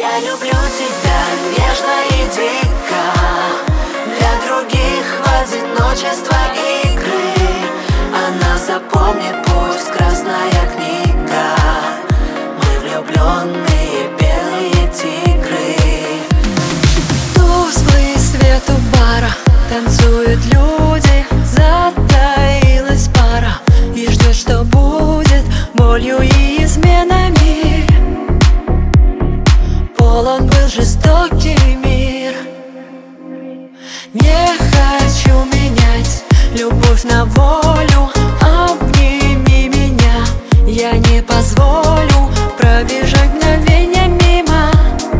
Я люблю тебя нежно и дико. Для других в одиночество игры. Она запомнит, пусть красная книга. Мы влюбленные белые тигры. Тусклый свет у бара, танцуют люди, затаилась пара и ждет, что будет болью и изменами. Полон был жестокий мир. Не хочу менять любовь на волю. Обними меня, я не позволю пробежать мгновенье мимо.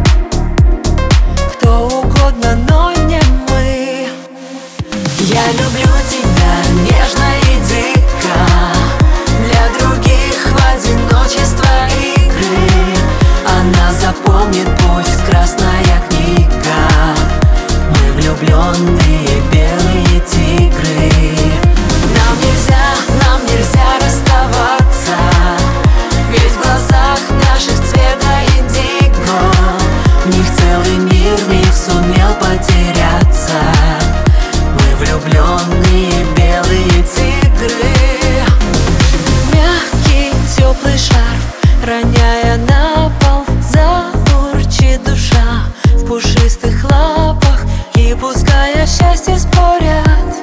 Кто угодно, но не мы. Я люблю тебя нежно и дико. Для других в одиночество игры. Она запомнит, пусть красная книга. Мы влюбленные белые тигры. Нам нельзя расставаться. Ведь в глазах наших цвета индиго. В них целый мир, в них сумел потеряться. Мы влюбленные белые тигры. Мягкий, теплый шарф, роняя на пол, заурчит душа в пушистых лапах. И пускай о счастье спорят,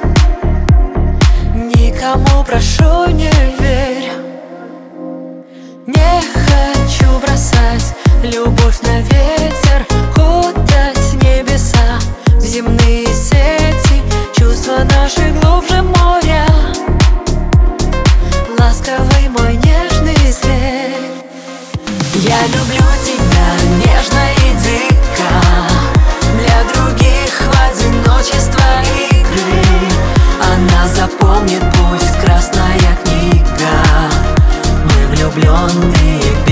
никому, прошу, не верь. Не хочу бросать любовь на ветер, кутать небеса в земные сети. Чувства наши глубже моря, ласковый мой нежный зверь. Я люблю тебя нежно и дико. Для других в одиночество игры. Она запомнит, пусть красная книга. Мы влюбленные